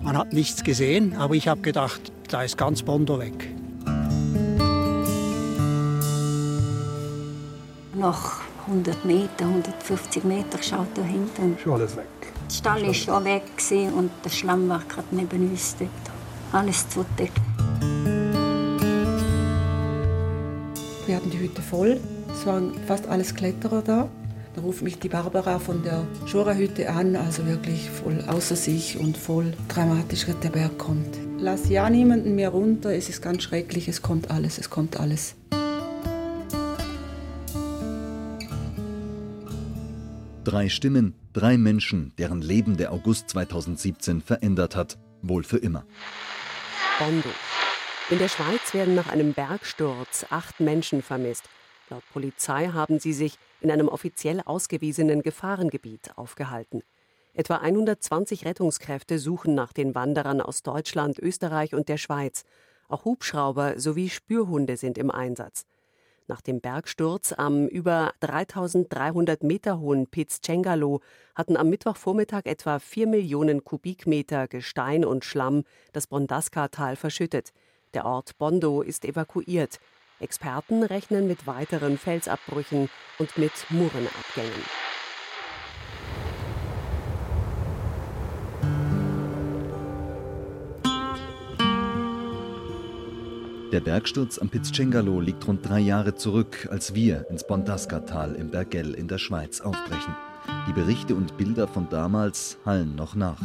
Man hat nichts gesehen, aber ich habe gedacht, da ist ganz Bondo weg. Nach 100 Meter, 150 Meter schaut da hinten. Schon alles weg. Der Stall war schon weg und der Schlamm war gerade neben uns dort. Alles zugedeckt. Wir hatten die Hütte voll. Es waren fast alles Kletterer da. Da ruft mich die Barbara von der Schora-Hütte an, also wirklich voll außer sich und voll dramatisch, dass der Berg kommt. Lass ja niemanden mehr runter, es ist ganz schrecklich, es kommt alles, es kommt alles. Drei Stimmen, 3 Menschen, deren Leben der August 2017 verändert hat, wohl für immer. Bondo. In der Schweiz werden nach einem Bergsturz 8 Menschen vermisst. Laut Polizei haben sie sich in einem offiziell ausgewiesenen Gefahrengebiet aufgehalten. Etwa 120 Rettungskräfte suchen nach den Wanderern aus Deutschland, Österreich und der Schweiz. Auch Hubschrauber sowie Spürhunde sind im Einsatz. Nach dem Bergsturz am über 3300 Meter hohen Piz Cengalo hatten am Mittwochvormittag etwa 4 Millionen Kubikmeter Gestein und Schlamm das Bondasca-Tal verschüttet. Der Ort Bondo ist evakuiert. Experten rechnen mit weiteren Felsabbrüchen und mit Murenabgängen. Der Bergsturz am Piz Cengalo liegt rund 3 Jahre zurück, als wir ins Bondasca-Tal im Bergell in der Schweiz aufbrechen. Die Berichte und Bilder von damals hallen noch nach.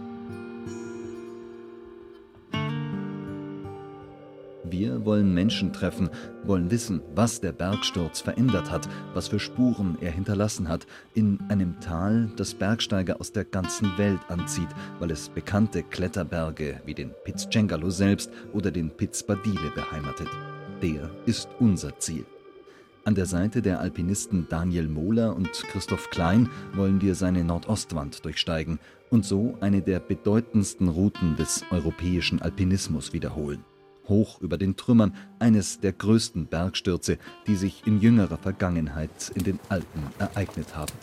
Wir wollen Menschen treffen, wollen wissen, was der Bergsturz verändert hat, was für Spuren er hinterlassen hat, in einem Tal, das Bergsteiger aus der ganzen Welt anzieht, weil es bekannte Kletterberge wie den Piz Cengalo selbst oder den Piz Badile beheimatet. Der ist unser Ziel. An der Seite der Alpinisten Daniel Mohler und Christoph Klein wollen wir seine Nordostwand durchsteigen und so eine der bedeutendsten Routen des europäischen Alpinismus wiederholen. Hoch über den Trümmern eines der größten Bergstürze, die sich in jüngerer Vergangenheit in den Alpen ereignet haben.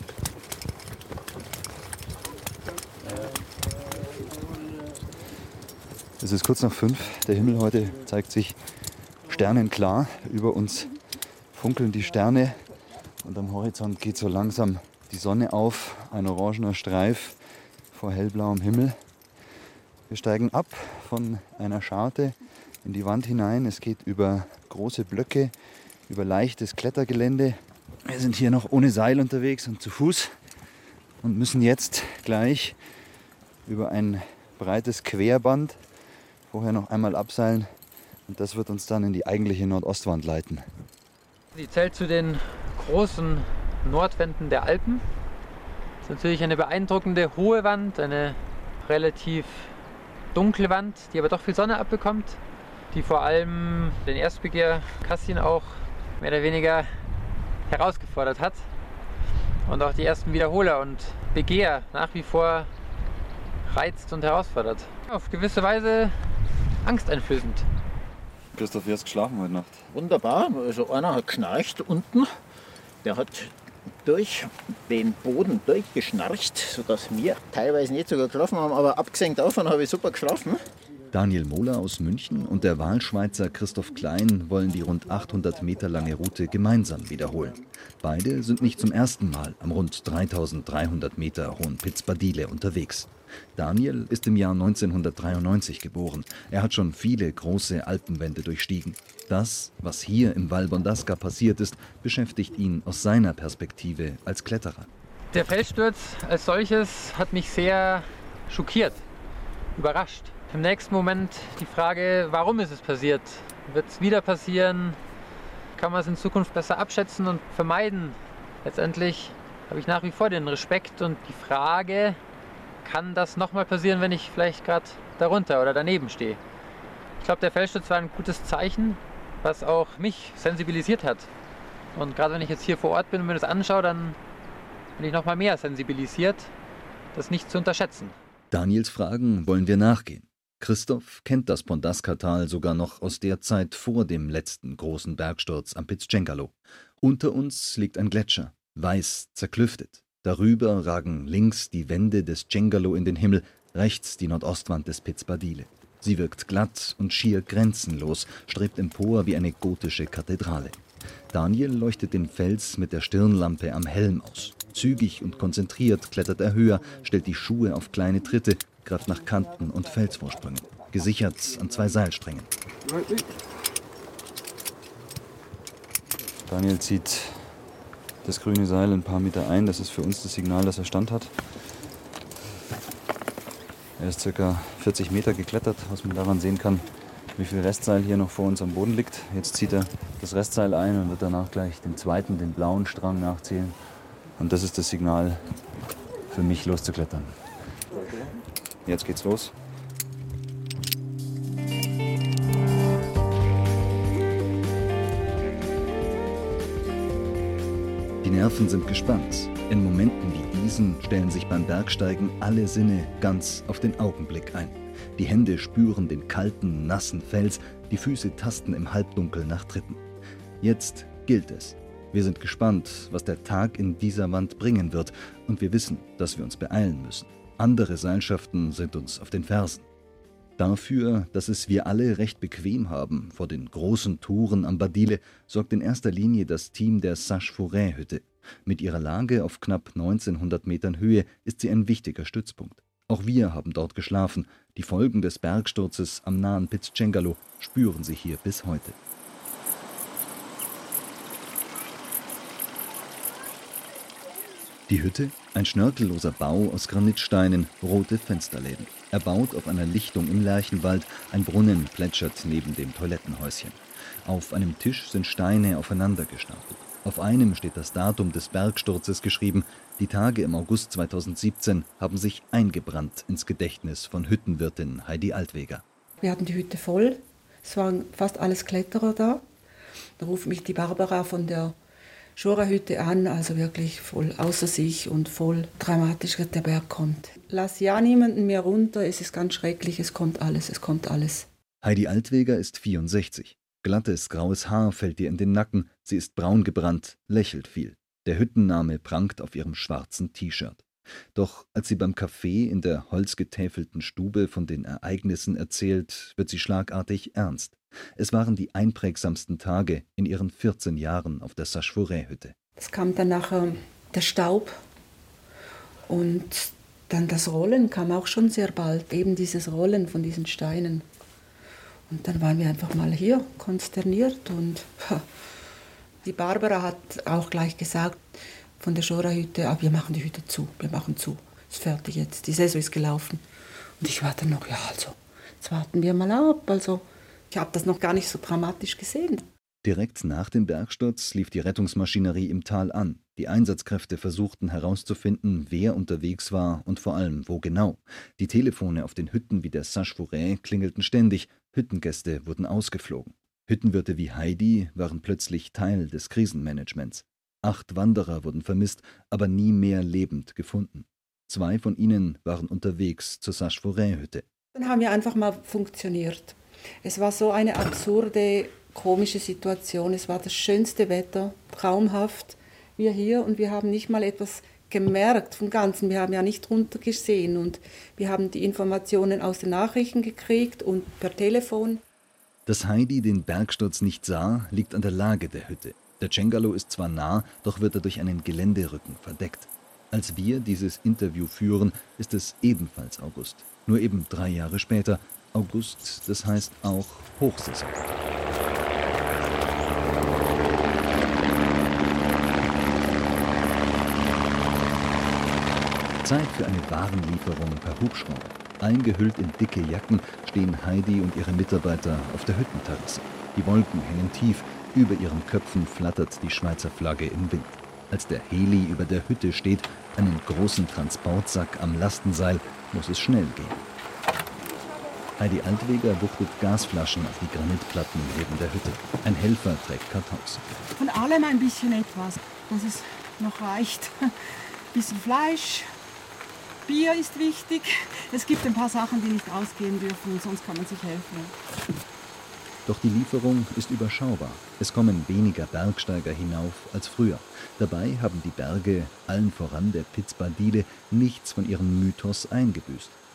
Es ist kurz nach 5. Der Himmel heute zeigt sich sternenklar. Über uns funkeln die Sterne und am Horizont geht so langsam die Sonne auf. Ein orangener Streif vor hellblauem Himmel. Wir steigen ab von einer Scharte in die Wand hinein. Es geht über große Blöcke, über leichtes Klettergelände. Wir sind hier noch ohne Seil unterwegs und zu Fuß und müssen jetzt gleich über ein breites Querband vorher noch einmal abseilen und das wird uns dann in die eigentliche Nordostwand leiten. Sie zählt zu den großen Nordwänden der Alpen. Das ist natürlich eine beeindruckende hohe Wand, eine relativ dunkle Wand, die aber doch viel Sonne abbekommt, die vor allem den Erstbegehr Kassien auch mehr oder weniger herausgefordert hat und auch die ersten Wiederholer und Begehr nach wie vor reizt und herausfordert. Auf gewisse Weise angsteinflößend. Christoph, wie hast du geschlafen heute Nacht? Wunderbar, also einer hat geschnarcht unten, der hat durch den Boden durchgeschnarcht, sodass wir teilweise nicht sogar geschlafen haben, aber abgesehen davon habe ich super geschlafen. Daniel Mohler aus München und der Wahlschweizer Christoph Klein wollen die rund 800 Meter lange Route gemeinsam wiederholen. Beide sind nicht zum ersten Mal am rund 3300 Meter hohen Piz Badile unterwegs. Daniel ist im Jahr 1993 geboren. Er hat schon viele große Alpenwände durchstiegen. Das, was hier im Val Bondasca passiert ist, beschäftigt ihn aus seiner Perspektive als Kletterer. Der Felssturz als solches hat mich sehr schockiert, überrascht. Im nächsten Moment die Frage, warum ist es passiert? Wird es wieder passieren? Kann man es in Zukunft besser abschätzen und vermeiden? Letztendlich habe ich nach wie vor den Respekt und die Frage, kann das nochmal passieren, wenn ich vielleicht gerade darunter oder daneben stehe? Ich glaube, der Felssturz war ein gutes Zeichen, was auch mich sensibilisiert hat. Und gerade wenn ich jetzt hier vor Ort bin und mir das anschaue, dann bin ich nochmal mehr sensibilisiert, das nicht zu unterschätzen. Daniels Fragen wollen wir nachgehen. Christoph kennt das Bondasca-Tal sogar noch aus der Zeit vor dem letzten großen Bergsturz am Piz Cengalo. Unter uns liegt ein Gletscher, weiß zerklüftet. Darüber ragen links die Wände des Cengalo in den Himmel, Rechts die Nordostwand des Piz Badile. Sie wirkt glatt und schier grenzenlos, strebt empor wie eine gotische Kathedrale. Daniel leuchtet den Fels mit der Stirnlampe am Helm aus. Zügig und konzentriert klettert er höher, stellt die Schuhe auf kleine Tritte, greift nach Kanten und Felsvorsprüngen. Gesichert an 2 Seilsträngen. Daniel zieht das grüne Seil ein paar Meter ein. Das ist für uns das Signal, dass er Stand hat. Er ist ca. 40 Meter geklettert, was man daran sehen kann, wie viel Restseil hier noch vor uns am Boden liegt. Jetzt zieht er das Restseil ein und wird danach gleich den zweiten, den blauen Strang nachzählen. Und das ist das Signal für mich, loszuklettern. Jetzt geht's los. Die Nerven sind gespannt. In Momenten wie diesen stellen sich beim Bergsteigen alle Sinne ganz auf den Augenblick ein. Die Hände spüren den kalten, nassen Fels, die Füße tasten im Halbdunkel nach Tritten. Jetzt gilt es. Wir sind gespannt, was der Tag in dieser Wand bringen wird, und wir wissen, dass wir uns beeilen müssen. Andere Seilschaften sind uns auf den Fersen. Dafür, dass es wir alle recht bequem haben vor den großen Touren am Badile, sorgt in erster Linie das Team der Sache-Fourré-Hütte. Mit ihrer Lage auf knapp 1900 Metern Höhe ist sie ein wichtiger Stützpunkt. Auch wir haben dort geschlafen. Die Folgen des Bergsturzes am nahen Piz Cengalo spüren Sie hier bis heute. Die Hütte, ein schnörkelloser Bau aus Granitsteinen, rote Fensterläden. Erbaut auf einer Lichtung im Lärchenwald, ein Brunnen plätschert neben dem Toilettenhäuschen. Auf einem Tisch sind Steine aufeinander gestapelt. Auf einem steht das Datum des Bergsturzes geschrieben. Die Tage im August 2017 haben sich eingebrannt ins Gedächtnis von Hüttenwirtin Heidi Altweger. Wir hatten die Hütte voll, es waren fast alles Kletterer da. Da ruft mich die Barbara von der Schora-Hütte an, also wirklich voll außer sich und voll dramatisch, dass der Berg kommt. Lass ja niemanden mehr runter, es ist ganz schrecklich, es kommt alles, es kommt alles. Heidi Altweger ist 64. Glattes, graues Haar fällt ihr in den Nacken, sie ist braun gebrannt, lächelt viel. Der Hüttenname prangt auf ihrem schwarzen T-Shirt. Doch als sie beim Café in der holzgetäfelten Stube von den Ereignissen erzählt, wird sie schlagartig ernst. Es waren die einprägsamsten Tage in ihren 14 Jahren auf der Sache-Fourré-Hütte. Es kam dann nachher der Staub und dann das Rollen kam auch schon sehr bald, eben dieses Rollen von diesen Steinen. Und dann waren wir einfach mal hier, konsterniert. Und die Barbara hat auch gleich gesagt von der Schora-Hütte, wir machen die Hütte zu, wir machen zu. Ist fertig jetzt, die Saison ist gelaufen. Und ich war dann noch, jetzt warten wir mal ab. Also ich habe das noch gar nicht so dramatisch gesehen. Direkt nach dem Bergsturz lief die Rettungsmaschinerie im Tal an. Die Einsatzkräfte versuchten herauszufinden, wer unterwegs war und vor allem wo genau. Die Telefone auf den Hütten wie der Sache-Fourré klingelten ständig, Hüttengäste wurden ausgeflogen. Hüttenwirte wie Heidi waren plötzlich Teil des Krisenmanagements. 8 Wanderer wurden vermisst, aber nie mehr lebend gefunden. 2 von ihnen waren unterwegs zur Sache-Fourré-Hütte. Dann haben wir einfach mal funktioniert. Es war so eine absurde, komische Situation. Es war das schönste Wetter, traumhaft. Wir hier und wir haben nicht mal etwas gemerkt vom Ganzen. Wir haben ja nicht runtergesehen und wir haben die Informationen aus den Nachrichten gekriegt und per Telefon. Dass Heidi den Bergsturz nicht sah, liegt an der Lage der Hütte. Der Cengalo ist zwar nah, doch wird er durch einen Geländerücken verdeckt. Als wir dieses Interview führen, ist es ebenfalls August. Nur eben 3 Jahre später. August, das heißt auch Hochsaison. Zeit für eine Warenlieferung per Hubschrauber. Eingehüllt in dicke Jacken stehen Heidi und ihre Mitarbeiter auf der Hüttenterrasse. Die Wolken hängen tief, über ihren Köpfen flattert die Schweizer Flagge im Wind. Als der Heli über der Hütte steht, einen großen Transportsack am Lastenseil, muss es schnell gehen. Heidi Altweger wuchtet Gasflaschen auf die Granitplatten neben der Hütte. Ein Helfer trägt Kartons. Von allem ein bisschen etwas, dass es noch reicht. Ein bisschen Fleisch, Bier ist wichtig. Es gibt ein paar Sachen, die nicht ausgehen dürfen, sonst kann man sich helfen. Doch die Lieferung ist überschaubar. Es kommen weniger Bergsteiger hinauf als früher. Dabei haben die Berge, allen voran der Piz Badile, nichts von ihrem Mythos eingebüßt.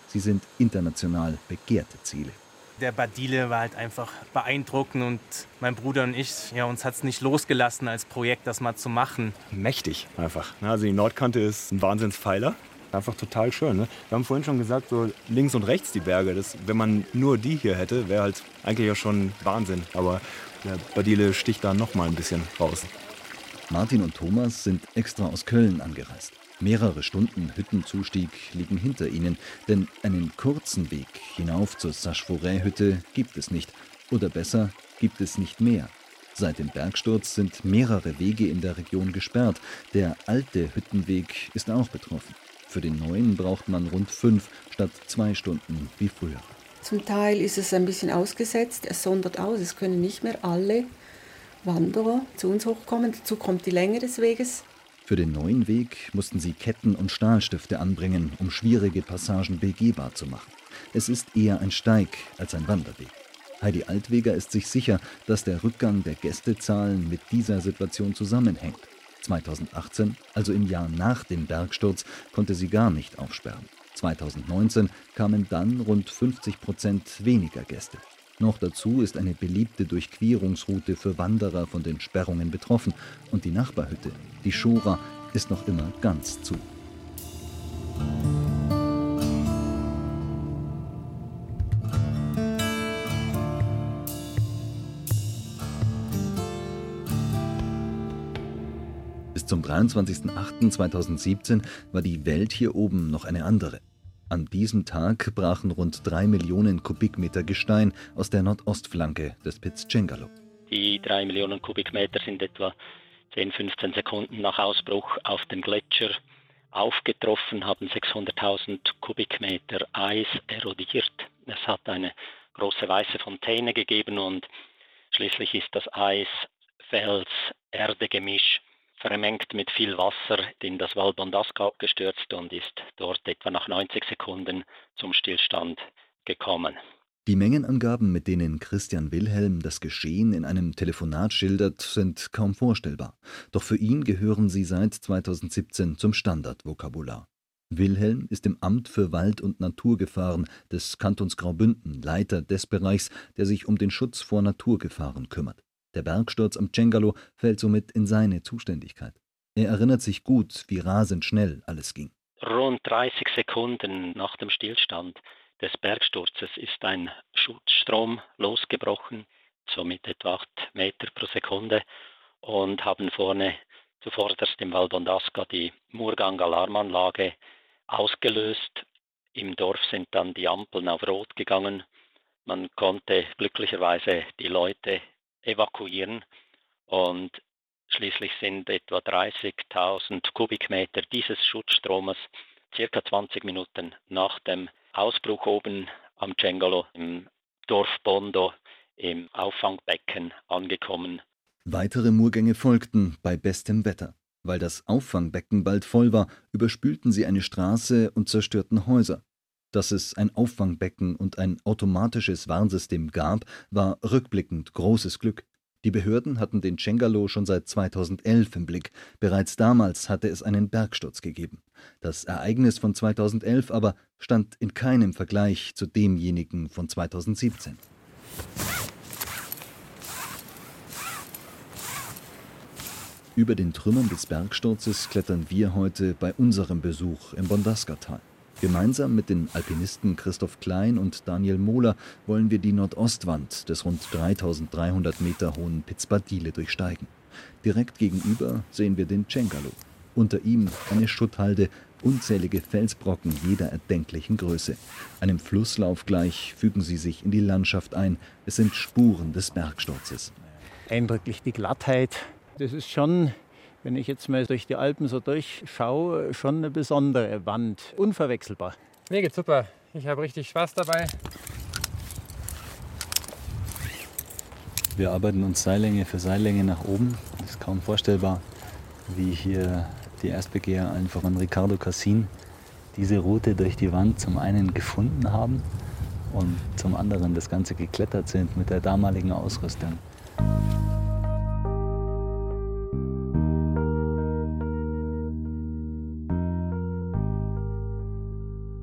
Sie sind international begehrte Ziele. Der Badile war halt einfach beeindruckend und mein Bruder und ich, uns hat es nicht losgelassen, als Projekt das mal zu machen. Mächtig einfach. Also die Nordkante ist ein Wahnsinnspfeiler. Einfach total schön. Ne? Wir haben vorhin schon gesagt, so links und rechts die Berge. Wenn man nur die hier hätte, wäre halt eigentlich ja schon Wahnsinn. Aber der Badile sticht da noch mal ein bisschen raus. Martin und Thomas sind extra aus Köln angereist. Mehrere Stunden Hüttenzustieg liegen hinter ihnen, denn einen kurzen Weg hinauf zur Sache-Forêt-Hütte gibt es nicht. Oder besser, gibt es nicht mehr. Seit dem Bergsturz sind mehrere Wege in der Region gesperrt. Der alte Hüttenweg ist auch betroffen. Für den neuen braucht man rund 5 statt 2 Stunden wie früher. Zum Teil ist es ein bisschen ausgesetzt, es sondert aus, es können nicht mehr alle Wanderer zu uns hochkommen. Dazu kommt die Länge des Weges. Für den neuen Weg mussten sie Ketten und Stahlstifte anbringen, um schwierige Passagen begehbar zu machen. Es ist eher ein Steig als ein Wanderweg. Heidi Altweger ist sich sicher, dass der Rückgang der Gästezahlen mit dieser Situation zusammenhängt. 2018, also im Jahr nach dem Bergsturz, konnte sie gar nicht aufsperren. 2019 kamen dann rund 50% weniger Gäste. Noch dazu ist eine beliebte Durchquerungsroute für Wanderer von den Sperrungen betroffen. Und die Nachbarhütte, die Schora, ist noch immer ganz zu. Bis zum 23.08.2017 war die Welt hier oben noch eine andere. An diesem Tag brachen rund 3 Millionen Kubikmeter Gestein aus der Nordostflanke des Piz Cengalo. Die 3 Millionen Kubikmeter sind etwa 10-15 Sekunden nach Ausbruch auf dem Gletscher aufgetroffen, haben 600.000 Kubikmeter Eis erodiert. Es hat eine große weiße Fontäne gegeben und schließlich ist das Eis-Fels-Erde-Gemisch vermengt mit viel Wasser in das Val Bondasca abgestürzt und ist dort etwa nach 90 Sekunden zum Stillstand gekommen. Die Mengenangaben, mit denen Christian Wilhelm das Geschehen in einem Telefonat schildert, sind kaum vorstellbar. Doch für ihn gehören sie seit 2017 zum Standardvokabular. Wilhelm ist im Amt für Wald- und Naturgefahren des Kantons Graubünden Leiter des Bereichs, der sich um den Schutz vor Naturgefahren kümmert. Der Bergsturz am Cengalo fällt somit in seine Zuständigkeit. Er erinnert sich gut, wie rasend schnell alles ging. Rund 30 Sekunden nach dem Stillstand des Bergsturzes ist ein Schutzstrom losgebrochen, so mit etwa 8 Meter pro Sekunde, und haben vorne zuvorderst im Val Bondasca die Murgang-Alarmanlage ausgelöst. Im Dorf sind dann die Ampeln auf Rot gegangen. Man konnte glücklicherweise die Leute evakuieren und schließlich sind etwa 30.000 Kubikmeter dieses Schutzstromes circa 20 Minuten nach dem Ausbruch oben am Cengalo im Dorf Bondo im Auffangbecken angekommen. Weitere Murgänge folgten bei bestem Wetter. Weil das Auffangbecken bald voll war, überspülten sie eine Straße und zerstörten Häuser. Dass es ein Auffangbecken und ein automatisches Warnsystem gab, war rückblickend großes Glück. Die Behörden hatten den Cengalo schon seit 2011 im Blick. Bereits damals hatte es einen Bergsturz gegeben. Das Ereignis von 2011 aber stand in keinem Vergleich zu demjenigen von 2017. Über den Trümmern des Bergsturzes klettern wir heute bei unserem Besuch im Bondasca-Tal. Gemeinsam mit den Alpinisten Christoph Klein und Daniel Mohler wollen wir die Nordostwand des rund 3300 Meter hohen Piz Badile durchsteigen. Direkt gegenüber sehen wir den Cengalo. Unter ihm eine Schutthalde, unzählige Felsbrocken jeder erdenklichen Größe. Einem Flusslauf gleich fügen sie sich in die Landschaft ein. Es sind Spuren des Bergsturzes. Eindrücklich die Glattheit. Das ist schon, wenn ich jetzt mal durch die Alpen so durchschaue, schon eine besondere Wand. Unverwechselbar. Mir geht's super. Ich habe richtig Spaß dabei. Wir arbeiten uns Seillänge für Seillänge nach oben. Das ist kaum vorstellbar, wie hier die Erstbegeher, allen voran Ricardo Cassin, diese Route durch die Wand zum einen gefunden haben und zum anderen das Ganze geklettert sind mit der damaligen Ausrüstung.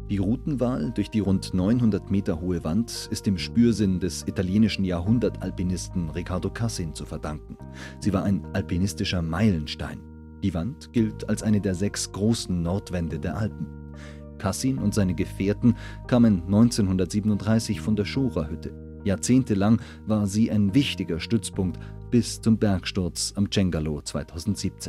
Die Routenwahl durch die rund 900 Meter hohe Wand ist dem Spürsinn des italienischen Jahrhundertalpinisten Riccardo Cassin zu verdanken. Sie war ein alpinistischer Meilenstein. Die Wand gilt als eine der 6 großen Nordwände der Alpen. Cassin und seine Gefährten kamen 1937 von der Schora-Hütte. Jahrzehntelang war sie ein wichtiger Stützpunkt bis zum Bergsturz am Cengalo 2017.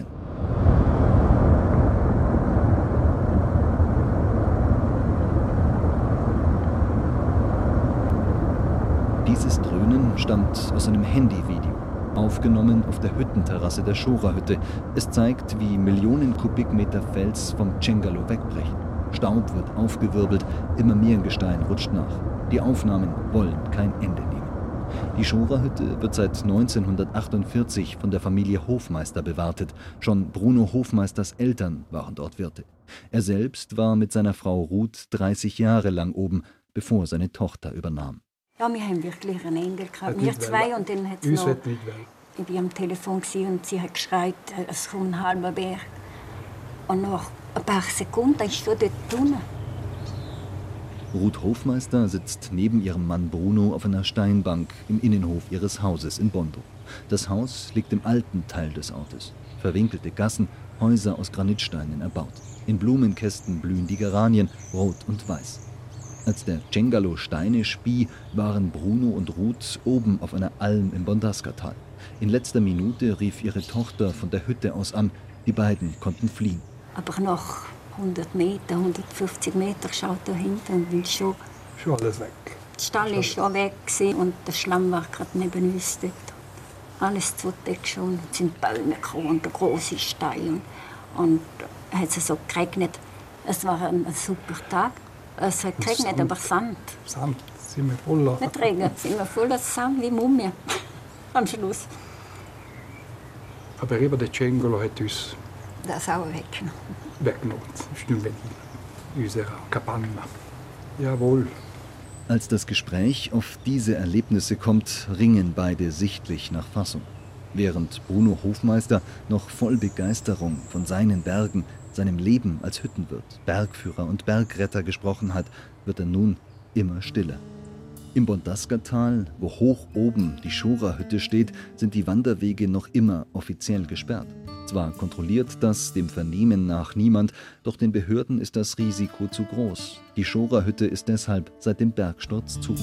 Dieses Dröhnen stammt aus einem Handyvideo, aufgenommen auf der Hüttenterrasse der Schora-Hütte. Es zeigt, wie Millionen Kubikmeter Fels vom Cengalo wegbrechen. Staub wird aufgewirbelt, immer mehr Gestein rutscht nach. Die Aufnahmen wollen kein Ende nehmen. Die Schora-Hütte wird seit 1948 von der Familie Hofmeister bewartet. Schon Bruno Hofmeisters Eltern waren dort Wirte. Er selbst war mit seiner Frau Ruth 30 Jahre lang oben, bevor seine Tochter übernahm. Ja, wir haben wirklich einen Engel gehabt. Wir 2 und dann hat es noch... Ich war am Telefon und sie hat geschreit, es kommt ein halber Berg. Und nach ein paar Sekunden ist schon dort unten. Ruth Hofmeister sitzt neben ihrem Mann Bruno auf einer Steinbank im Innenhof ihres Hauses in Bondo. Das Haus liegt im alten Teil des Ortes. Verwinkelte Gassen, Häuser aus Granitsteinen erbaut. In Blumenkästen blühen die Geranien, rot und weiß. Als der Cengalo Steine spie, waren Bruno und Ruth oben auf einer Alm im Bondascatal. In letzter Minute rief ihre Tochter von der Hütte aus an. Die beiden konnten fliehen. Aber nach 100 Meter, 150 Meter schaut da hinten und will schon alles weg. Der Stall war schon weg und der Schlamm war gerade neben uns dort. Alles zugedeckt schon. Es sind Bäume gekommen und große Steine. Und es hat so geregnet. Es war ein super Tag. Es hat geregnet, aber Sand. Sand, sind wir voll. Nicht Regen, sind wir voller Sand wie Mumie. Am Schluss. Aber eben der Cengalo hat uns das auch weggenommen. Weggenommen. Das ist nicht mehr in unserer Cabana. Jawohl. Als das Gespräch auf diese Erlebnisse kommt, ringen beide sichtlich nach Fassung. Während Bruno Hofmeister noch voll Begeisterung von seinen Bergen, seinem Leben als Hüttenwirt, Bergführer und Bergretter gesprochen hat, wird er nun immer stiller. Im Bondascatal, wo hoch oben die Schora-Hütte steht, sind die Wanderwege noch immer offiziell gesperrt. Zwar kontrolliert das dem Vernehmen nach niemand, doch den Behörden ist das Risiko zu groß. Die Schora-Hütte ist deshalb seit dem Bergsturz zu.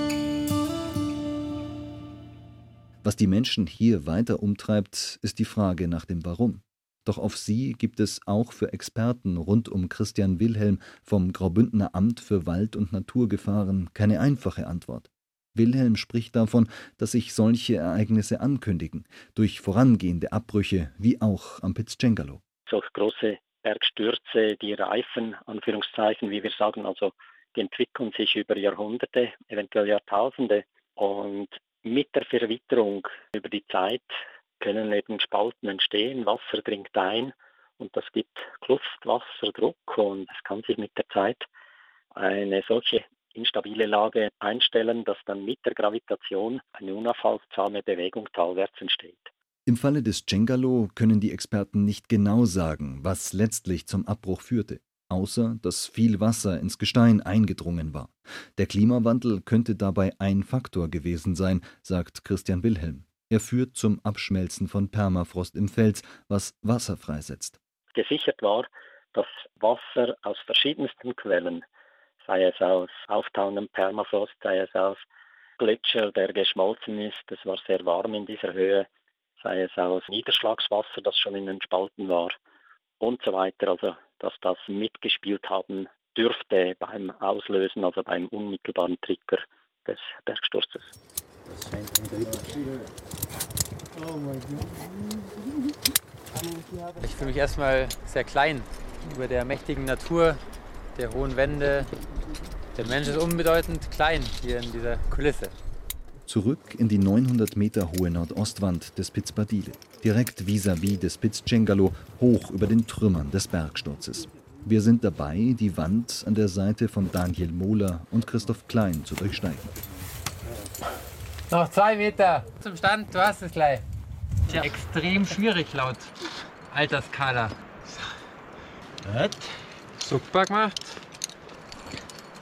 Was die Menschen hier weiter umtreibt, ist die Frage nach dem Warum. Doch auf sie gibt es auch für Experten rund um Christian Wilhelm vom Graubündner Amt für Wald- und Naturgefahren keine einfache Antwort. Wilhelm spricht davon, dass sich solche Ereignisse ankündigen, durch vorangehende Abbrüche, wie auch am Piz Cengalo. Solche große Bergstürze, die reifen, Anführungszeichen, wie wir sagen, also die entwickeln sich über Jahrhunderte, eventuell Jahrtausende. Und mit der Verwitterung über die Zeit können eben Spalten entstehen, Wasser dringt ein und das gibt Kluft, Wasser, Druck und es kann sich mit der Zeit eine solche instabile Lage einstellen, dass dann mit der Gravitation eine unaufhaltsame Bewegung talwärts entsteht. Im Falle des Cengalo können die Experten nicht genau sagen, was letztlich zum Abbruch führte, außer dass viel Wasser ins Gestein eingedrungen war. Der Klimawandel könnte dabei ein Faktor gewesen sein, sagt Christian Wilhelm. Er führt zum Abschmelzen von Permafrost im Fels, was Wasser freisetzt. Gesichert war, dass Wasser aus verschiedensten Quellen, sei es aus auftauendem Permafrost, sei es aus Gletscher, der geschmolzen ist, es war sehr warm in dieser Höhe, sei es aus Niederschlagswasser, das schon in den Spalten war und so weiter. Also, dass das mitgespielt haben dürfte beim Auslösen, also beim unmittelbaren Trigger des Bergsturzes. Ich fühle mich erstmal sehr klein über der mächtigen Natur, der hohen Wände. Der Mensch ist unbedeutend klein hier in dieser Kulisse. Zurück in die 900 Meter hohe Nordostwand des Piz Badile, direkt vis-à-vis des Piz Cengalo, hoch über den Trümmern des Bergsturzes. Wir sind dabei, die Wand an der Seite von Daniel Mohler und Christoph Klein zu durchsteigen. Noch 2 Meter zum Stand, du hast es gleich. Ist ja extrem schwierig laut Alterskala. Super gemacht.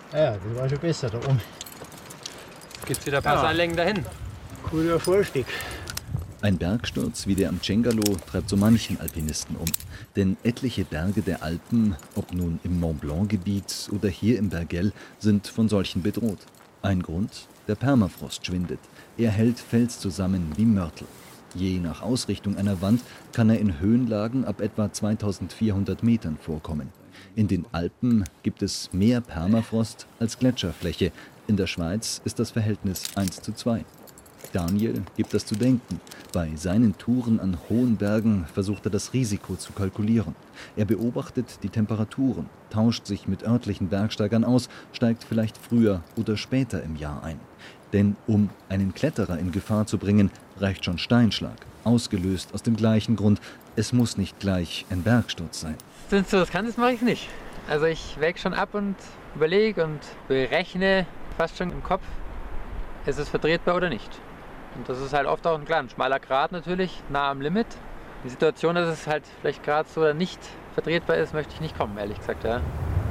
Ja, das war schon besser da oben. Jetzt gibt es wieder ein paar Seillängen dahin. Cooler Vorstieg. Ein Bergsturz wie der am Cengalo treibt so manchen Alpinisten um. Denn etliche Berge der Alpen, ob nun im Mont-Blanc-Gebiet oder hier im Bergell, sind von solchen bedroht. Ein Grund: der Permafrost schwindet. Er hält Fels zusammen wie Mörtel. Je nach Ausrichtung einer Wand kann er in Höhenlagen ab etwa 2400 Metern vorkommen. In den Alpen gibt es mehr Permafrost als Gletscherfläche. In der Schweiz ist das Verhältnis 1:2. Daniel gibt das zu denken. Bei seinen Touren an hohen Bergen versucht er das Risiko zu kalkulieren. Er beobachtet die Temperaturen, tauscht sich mit örtlichen Bergsteigern aus, steigt vielleicht früher oder später im Jahr ein. Denn um einen Kletterer in Gefahr zu bringen, reicht schon Steinschlag, ausgelöst aus dem gleichen Grund. Es muss nicht gleich ein Bergsturz sein. Wenn es so riskant ist, mache ich es nicht. Also ich wäge schon ab und überlege und berechne fast schon im Kopf, ist es vertretbar oder nicht. Und das ist halt oft auch ein schmaler Grat natürlich, nah am Limit. Die Situation, dass es halt vielleicht gerade so oder nicht vertretbar ist, möchte ich nicht kommen, ehrlich gesagt. Ja.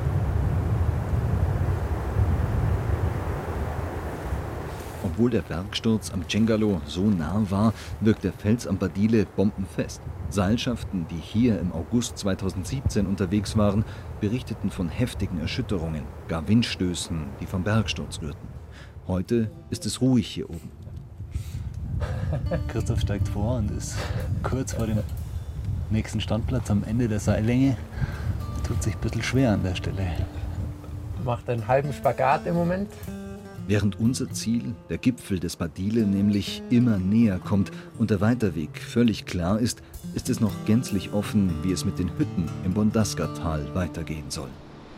Obwohl der Bergsturz am Cengalo so nah war, wirkt der Fels am Badile bombenfest. Seilschaften, die hier im August 2017 unterwegs waren, berichteten von heftigen Erschütterungen, gar Windstößen, die vom Bergsturz rührten. Heute ist es ruhig hier oben. Christoph steigt vor und ist kurz vor dem nächsten Standplatz am Ende der Seillänge. Tut sich ein bisschen schwer an der Stelle. Macht einen halben Spagat im Moment. Während unser Ziel, der Gipfel des Badile, nämlich immer näher kommt und der Weiterweg völlig klar ist, ist es noch gänzlich offen, wie es mit den Hütten im Bondasca-Tal weitergehen soll.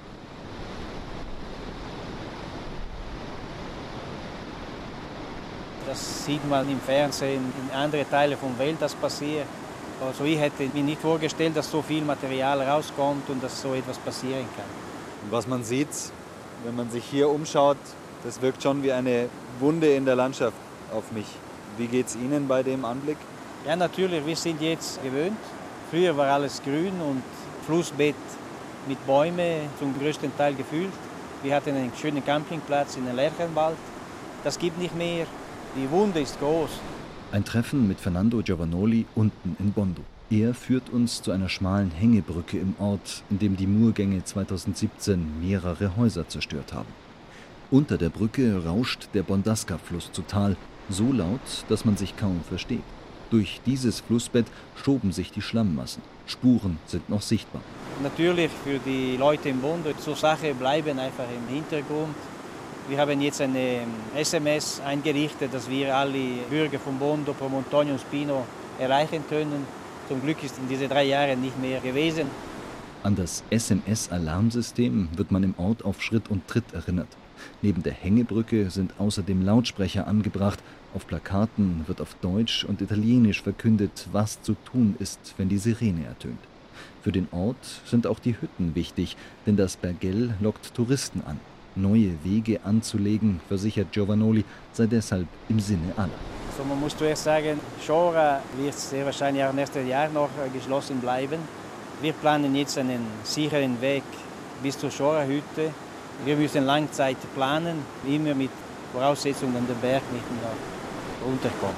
Das sieht man im Fernsehen, in anderen Teilen der Welt, das passiert. Also ich hätte mir nicht vorgestellt, dass so viel Material rauskommt und dass so etwas passieren kann. Und was man sieht, wenn man sich hier umschaut, das wirkt schon wie eine Wunde in der Landschaft auf mich. Wie geht's Ihnen bei dem Anblick? Ja, natürlich, wir sind jetzt gewöhnt. Früher war alles grün und Flussbett mit Bäumen zum größten Teil gefüllt. Wir hatten einen schönen Campingplatz in den Lerchenwald. Das gibt nicht mehr. Die Wunde ist groß. Ein Treffen mit Fernando Giovanoli unten in Bondo. Er führt uns zu einer schmalen Hängebrücke im Ort, in dem die Murgänge 2017 mehrere Häuser zerstört haben. Unter der Brücke rauscht der Bondasca-Fluss zu Tal, so laut, dass man sich kaum versteht. Durch dieses Flussbett schoben sich die Schlammmassen. Spuren sind noch sichtbar. Natürlich für die Leute im Bondo, so Sachen bleiben einfach im Hintergrund. Wir haben jetzt eine SMS eingerichtet, dass wir alle Bürger von Bondo, Promontogne und Spino erreichen können. Zum Glück ist in diesen 3 Jahren nicht mehr gewesen. An das SMS-Alarmsystem wird man im Ort auf Schritt und Tritt erinnert. Neben der Hängebrücke sind außerdem Lautsprecher angebracht. Auf Plakaten wird auf Deutsch und Italienisch verkündet, was zu tun ist, wenn die Sirene ertönt. Für den Ort sind auch die Hütten wichtig, denn das Bergell lockt Touristen an. Neue Wege anzulegen, versichert Giovanoli, sei deshalb im Sinne aller. Also man muss zuerst sagen, Chora wird sehr wahrscheinlich auch nächstes Jahr noch geschlossen bleiben. Wir planen jetzt einen sicheren Weg bis zur Chora-Hütte. Wir müssen Langzeit planen, immer mit Voraussetzungen, dass der Berg nicht mehr runterkommt.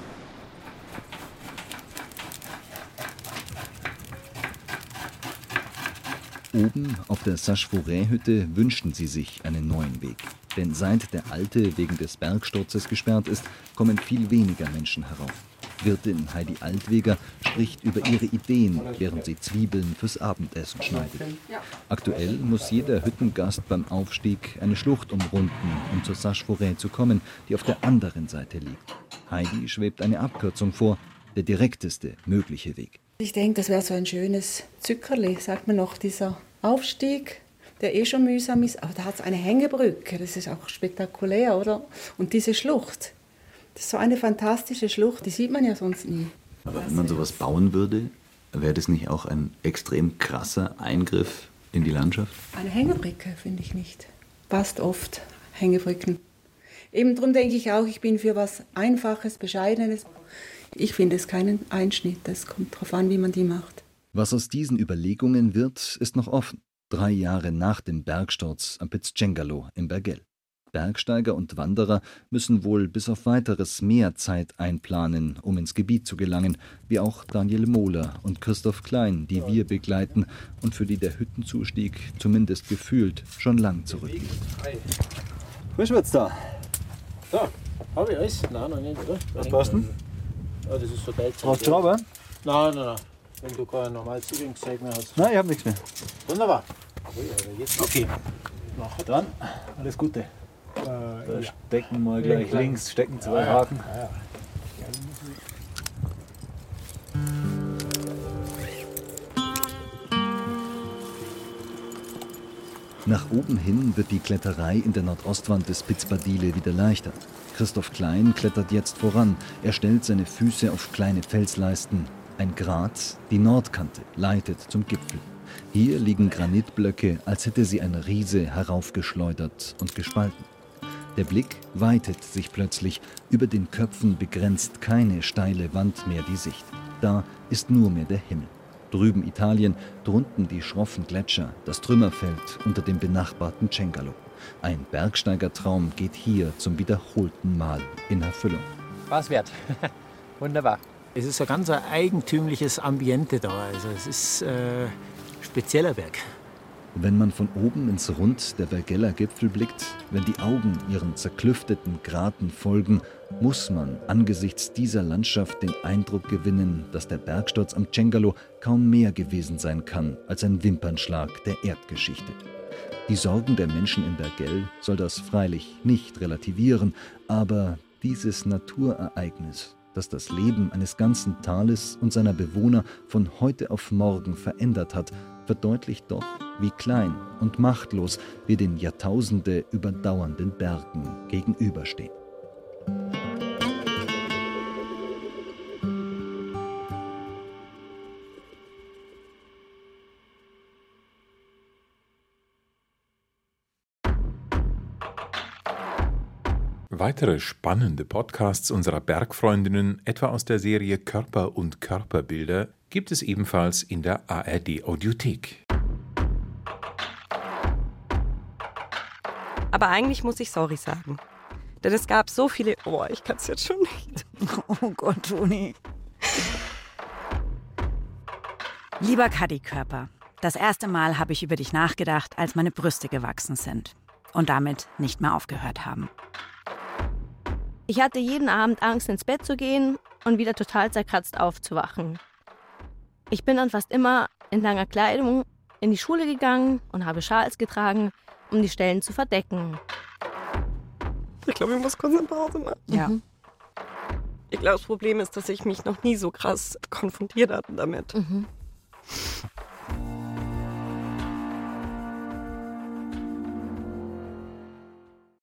Oben auf der Sache-Foret-Hütte wünschen sie sich einen neuen Weg. Denn seit der alte wegen des Bergsturzes gesperrt ist, kommen viel weniger Menschen herauf. Wirtin Heidi Altweger spricht über ihre Ideen, während sie Zwiebeln fürs Abendessen schneidet. Aktuell muss jeder Hüttengast beim Aufstieg eine Schlucht umrunden, um zur Sache-Foret zu kommen, die auf der anderen Seite liegt. Heidi schwebt eine Abkürzung vor, der direkteste mögliche Weg. Ich denke, das wäre so ein schönes Zückerli, sagt man noch, dieser Aufstieg, der schon mühsam ist. Aber da hat es eine Hängebrücke, das ist auch spektakulär, oder? Und diese Schlucht, das ist so eine fantastische Schlucht, die sieht man ja sonst nie. Aber wenn man sowas bauen würde, wäre das nicht auch ein extrem krasser Eingriff in die Landschaft? Eine Hängebrücke finde ich nicht. Passt oft, Hängebrücken. Eben darum denke ich auch, ich bin für was Einfaches, Bescheidenes. Ich finde es keinen Einschnitt, es kommt darauf an, wie man die macht. Was aus diesen Überlegungen wird, ist noch offen. 3 Jahre nach dem Bergsturz am Piz Cengalo im Bergell. Bergsteiger und Wanderer müssen wohl bis auf Weiteres mehr Zeit einplanen, um ins Gebiet zu gelangen, wie auch Daniel Mohler und Christoph Klein, die wir begleiten und für die der Hüttenzustieg, zumindest gefühlt, schon lang zurückliegt. Was wird's da? Da, habe ich alles? Nein, noch nicht, oder? Was passt denn? Ja, das ist so Teilzeit. Brauchst du Schraube? Nein. Wenn du kein normales Ziegelungszeug mehr hast. Nein, ich habe nichts mehr. Wunderbar. Okay. Nachher dann, alles Gute. Da stecken mal gleich links, stecken 2 Haken. Ja. Nach oben hin wird die Kletterei in der Nordostwand des Piz Badile wieder leichter. Christoph Klein klettert jetzt voran. Er stellt seine Füße auf kleine Felsleisten. Ein Grat, die Nordkante, leitet zum Gipfel. Hier liegen Granitblöcke, als hätte sie ein Riese heraufgeschleudert und gespalten. Der Blick weitet sich plötzlich. Über den Köpfen begrenzt keine steile Wand mehr die Sicht. Da ist nur mehr der Himmel. Drüben Italien, drunten die schroffen Gletscher, das Trümmerfeld unter dem benachbarten Cengalo. Ein Bergsteigertraum geht hier zum wiederholten Mal in Erfüllung. Was wert. Wunderbar. Es ist ein ganz eigentümliches Ambiente da. Also es ist ein spezieller Berg. Wenn man von oben ins Rund der Bergeller Gipfel blickt, wenn die Augen ihren zerklüfteten Graten folgen, muss man angesichts dieser Landschaft den Eindruck gewinnen, dass der Bergsturz am Cengalo kaum mehr gewesen sein kann als ein Wimpernschlag der Erdgeschichte. Die Sorgen der Menschen im Bergell soll das freilich nicht relativieren, aber dieses Naturereignis, das das Leben eines ganzen Tales und seiner Bewohner von heute auf morgen verändert hat, verdeutlicht doch, wie klein und machtlos wir den Jahrtausende überdauernden Bergen gegenüberstehen. Weitere spannende Podcasts unserer Bergfreundinnen, etwa aus der Serie Körper und Körperbilder, gibt es ebenfalls in der ARD-Audiothek. Aber eigentlich muss ich sorry sagen. Denn es gab so viele... Oh, ich kann es jetzt schon nicht. Oh Gott, Toni. Lieber Kaddi-Körper, das erste Mal habe ich über dich nachgedacht, als meine Brüste gewachsen sind. Und damit nicht mehr aufgehört haben. Ich hatte jeden Abend Angst, ins Bett zu gehen und wieder total zerkratzt aufzuwachen. Ich bin dann fast immer in langer Kleidung in die Schule gegangen und habe Schals getragen, um die Stellen zu verdecken. Ich glaube, ich muss kurz eine Pause machen. Ja. Ich glaube, das Problem ist, dass ich mich noch nie so krass konfrontiert hatte damit.